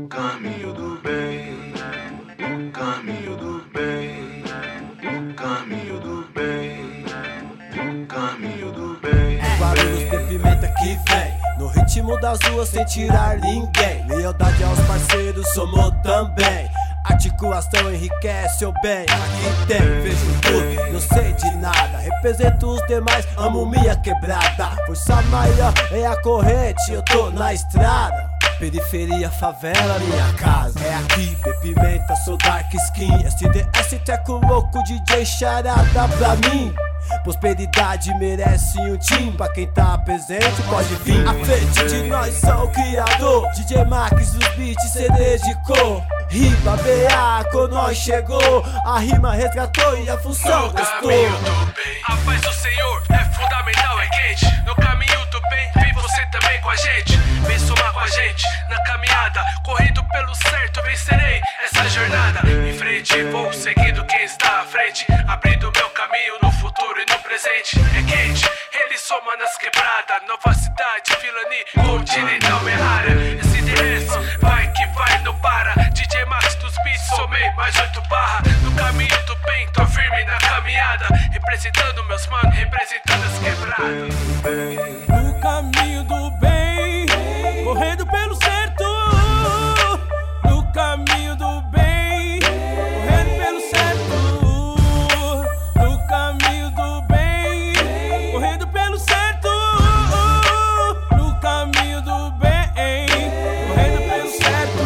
caminho do bem, o caminho do bem, o caminho do bem, o caminho do bem. Barulhos de pimenta que vem no ritmo das ruas sem tirar ninguém. Lealdade aos parceiros somos também. Articulação enriquece o bem. Aqui tem, vejo tudo, não sei de nada. Represento os demais, amo minha quebrada. Força maior é a corrente, eu tô na estrada. Periferia, favela, minha casa. É aqui, Pimenta, sou Dark Skin. SDS, teco louco, DJ charada pra mim. Prosperidade merece um time. Pra quem tá presente pode vir. À frente de nós são o criador. DJ Max, os beats cê dedicou. Rima BA, quando nós chegou. A rima resgatou e a função gostou. A paz do Senhor é fundamental, é quente. No caminho do bem, vem você também com a gente. Vem somar com a gente na caminhada. Correndo pelo certo, vencerei essa jornada. Em frente vou seguindo quem está à frente. Abrindo meu caminho no futuro e no presente. É quente, ele soma nas quebradas. Nova cidade, Vilani, continental, minha área. SDS, vai que vai, não para. DJ Max dos beats, somei mais 8 barra. No caminho do bem, tô firme na caminhada. Representando meus manos, representando as quebradas. No caminho do bem, correndo pelo certo. No caminho do bem, correndo pelo certo. No caminho do bem, correndo pelo certo. No caminho do bem, correndo pelo certo.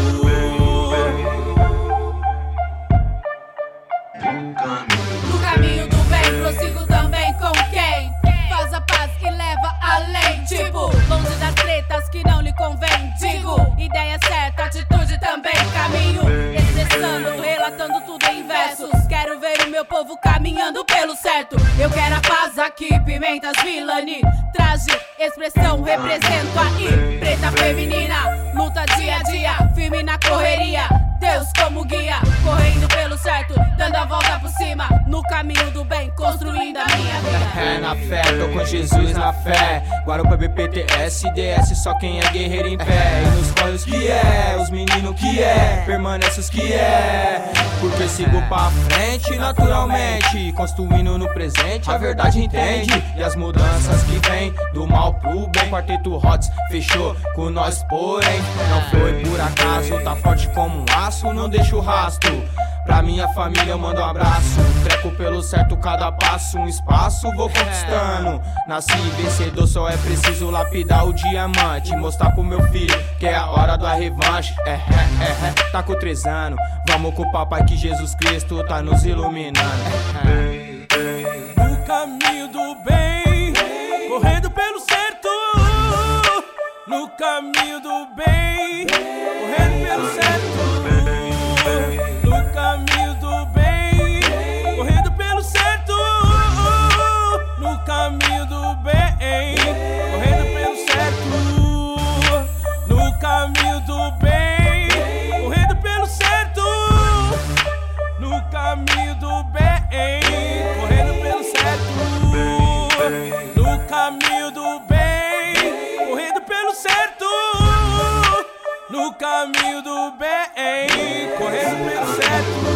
No caminho do bem, prossigo também com quem faz a paz e leva além. Tipo, longe das tretas que não lhe convém. Digo, ideia certa, atitude também. Caminho, expressando, relatando tudo em versos. Quero ver o meu povo caminhando pelo certo. Eu quero a paz aqui, Pimentas, Vilani. Traje, expressão, represento aí. Preta feminina, luta dia a dia, firme na correria. Deus como guia, correndo pelo certo, dando a volta por cima. No caminho do bem, construindo a minha vida. É na fé, tô com Jesus na fé. Guarupa, BPTS, DS, só quem é guerreiro em pé. E nos sonhos que é, os meninos que é, permanece os que é. Porque sigo pra frente naturalmente, construindo no presente, a verdade entende. E as mudanças que vem, do mal pro bem. Quarteto Hots fechou com nós, porém não foi por acaso, tá forte como um aço, não deixa o rastro. Pra minha família eu mando um abraço. Treco pelo certo cada passo, um espaço vou conquistando. Nasci vencedor, só é preciso lapidar o diamante. Mostrar pro meu filho que é a hora da revanche. Tá com 3 anos, vamos com o papai que Jesus Cristo tá nos iluminando. No caminho do bem, correndo pelo certo. No caminho do bem, correndo pelo certo. No caminho do bem, correndo pelo certo. No caminho do bem, correndo pelo certo. No caminho do bem, correndo pelo certo. No caminho do bem, correndo pelo certo. No caminho do bem, correndo pelo certo. No caminho do bem, correndo pelo certo.